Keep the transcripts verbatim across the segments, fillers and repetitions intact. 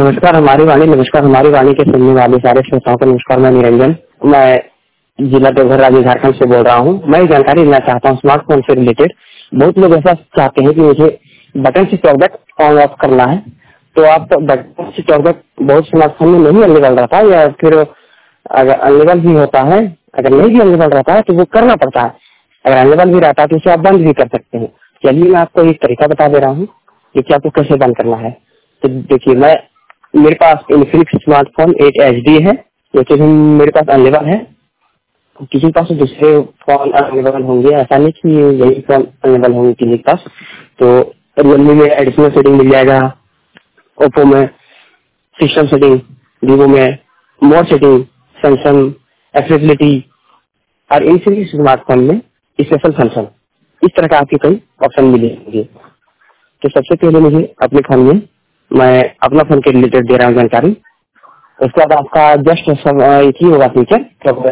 नमस्कार हमारी वाणी नमस्कार हमारी वाणी के सुनने वाले सारे श्रोताओं को नमस्कार। मैं निरंजन, मैं जिला देवघर राज्य झारखंड से बोल रहा हूँ। मैं जानकारी लेना चाहता हूँ स्मार्टफोन से रिलेटेड। बहुत लोग ऐसा चाहते हैं कि मुझे बटन से टॉकबैक ऑन ऑफ करना है, तो आप बटन से टॉकबैक बहुत स्मार्टफोन में नहीं अवेलेबल रहता है, या फिर अगर अवेलेबल भी होता है, अगर नहीं भी अवेलेबल रहता है तो वो करना पड़ता है। अगर अवेलेबल भी रहता है तो उसे आप बंद भी कर सकते हैं। चलिए मैं आपको एक तरीका बता दे रहा हूँ कि आपको कैसे बंद करना है। तो देखिए, मैं मेरे पास Infinix smartphone eight H D है, जो कि मेरे पास अवेलेबल है। किसी के पास दूसरे फोन अवेलेबल होंगे, ऐसा नहीं कि यही फोन अवेलेबल होंगे किसी के पास। तो रियलमी में एडिशनल सेटिंग मिल जाएगा, ओप्पो में सिस्टम सेटिंग, वीवो में मोर सेटिंग, सैमसंग एक्सेसिबिलिटी, और इन्फिनिक्स स्मार्टफोन में स्पेशल फंक्शन। इस तरह का आपके कई ऑप्शन मिलेंगे। तो सबसे पहले मुझे अपने फोन में, मैं अपना फोन के रिलेटेड दे रहा हूँ जानकारी। उसके बाद आपका जस्ट एक ही होगा फीचर,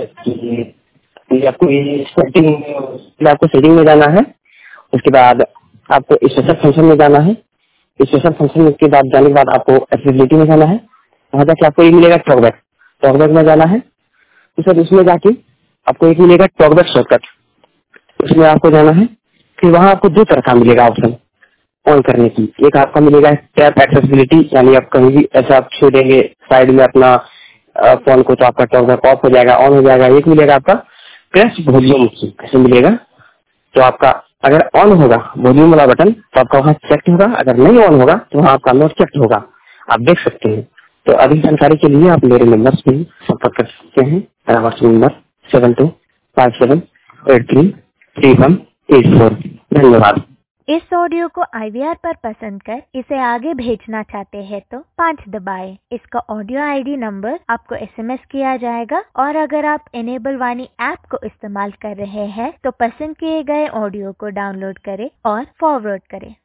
आपको सेटिंग आपको सेटिंग में जाना है। उसके बाद आपको स्पेशल फंक्शन में जाना है। स्पेशल फंक्शन के बाद जाने के बाद आपको एक्सेसिबिलिटी में जाना है। वहाँ जाके आपको एक मिलेगा टॉकबैक, टॉकबैक में जाना है। तो सर उसमें जाके आपको एक मिलेगा टॉकबैक शॉर्टकट, उसमें आपको जाना है। फिर वहाँ आपको दो तरह का मिलेगा ऑप्शन ऑन करने की। एक आपका मिलेगा टैप एक्सेसिबिलिटी, यानी आप कहीं भी ऐसा आप छोड़ेंगे साइड में अपना फोन को तो आपका टॉकबैक ऑफ हो जाएगा, ऑन हो जाएगा। एक मिलेगा आपका प्रेस वॉल्यूम की, कैसे मिलेगा, तो आपका अगर ऑन होगा वॉल्यूम वाला बटन तो आपका वहाँ चेक होगा, अगर नहीं ऑन होगा तो वहाँ आपका नोट चेक होगा। आप देख सकते हैं। तो अधिक जानकारी के लिए आप मेरे नंबर से संपर्क कर सकते हैं। मेरा WhatsApp number seven two five seven eight three three one eight four. धन्यवाद। इस ऑडियो को आई वी आर पर पसंद कर इसे आगे भेजना चाहते हैं तो पाँच दबाएं। इसका ऑडियो आई डी नंबर आपको एस एम एस किया जाएगा, और अगर आप इनेबल वाणी ऐप को इस्तेमाल कर रहे हैं तो पसंद किए गए ऑडियो को डाउनलोड करें और फॉरवर्ड करें।